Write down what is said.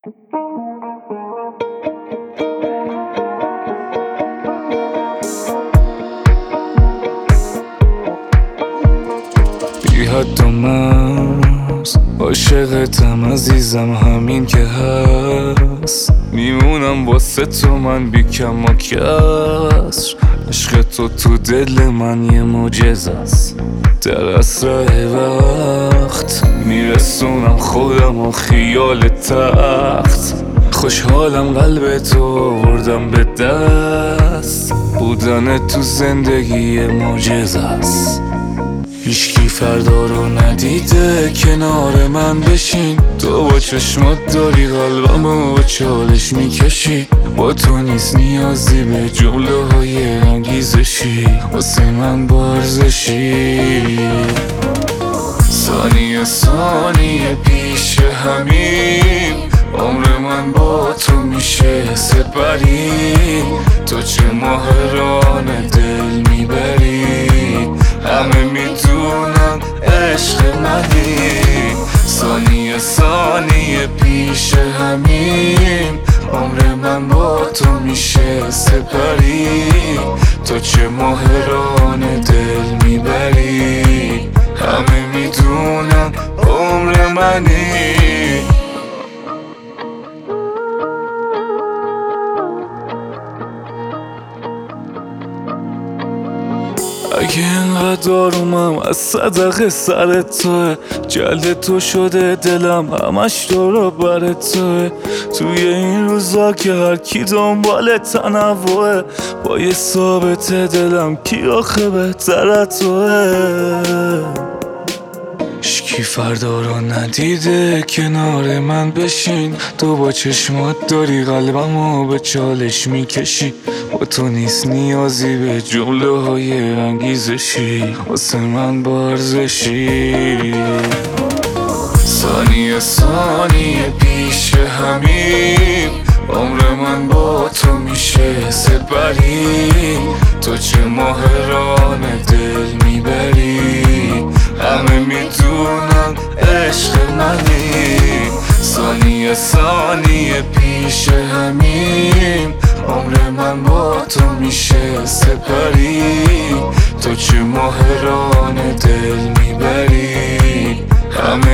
بی حد و مرز عاشقتم عزیزم، همین که هست میمونم واسه تو من بی کم و کسر. عشق تو دل من یه معجزه است، در اسرع وقت میرسونم خودم و خیال تخت. خوشحالم قلب تو آوردم به دست، بودن تو زندگی معجزه است. هیچکی فردا رو ندیده کنار من بشین، تو با چشمات داری قلبمو با چالش میکشی. با تو نیست نیازی به جمله های انگیزشی، واسه من بارزشی. ثانیه ثانیه پیش همیم، عمر من با تو میشه سپری. تو چه ماهران دل میبری، همه میدونن عشق منی. ثانیه ثانیه پیش همیم، عمر من با تو میشه سپری. تو چه ماهران دل میبری، همه میدونن عمر منی. اگه اینقدر آرومم از صدق سر توه، جلد تو شده دلم همش دور بر توه. توی این روزا که هر کی دنبال تنوعه، با یه ثابت دلم کی آخه بهتر توه. هیچکی فردا رو ندیده کنار من بشین، تو با چشمات داری قلبمو به چالش میکشی. با تو نیست نیازی به جمله های انگیزشی، واسه من بارزشی. ثانیه ثانیه پیش همیم، عمر من با تو میشه سپری. تو چه ماهران دل میبری، همه میدونن عشق منی. ثانیه ثانیه پیش همیم، عمر من با تو میشه سپری. تو چه ماهران دل میبری، همه